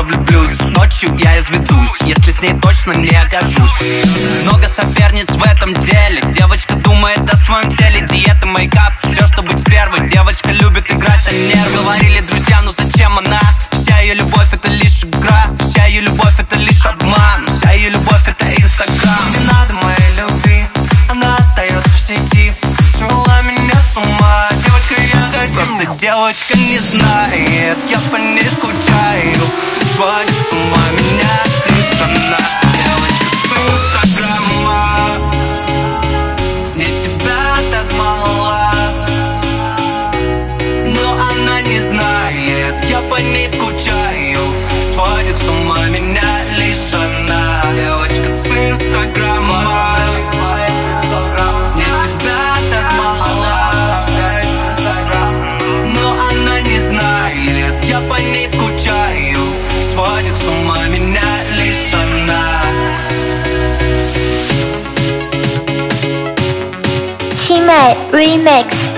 влюблюсь. Ночью я изведусь, если с ней точно не окажусь. Много соперниц в этом деле. Девочка думает о своем теле. Диета, мейкап, все, чтобы быть первой. Девочка любит играть на нервы. Говорили друзья, ну зачем она? Вся ее любовь это лишь игра. Вся ее любовь это лишь обман. Вся ее любовь это Инстаграм. Не надо моей любви, она остается в сети. Свела меня с ума. Девочка, я хочу. Просто девочка не знает, я по ней скучаю. Сводит с ума меня лишь она. Девочка с Инстаграма. Мне тебя так мало, но она не знает, я по ней скучаю. Сводит с ума меня лишь она. Девочка с Инстаграма. Мне тебя так мало, но она не знает, я по ней скучаю. Сводит с ума меня лишь она. 七妹 Remix。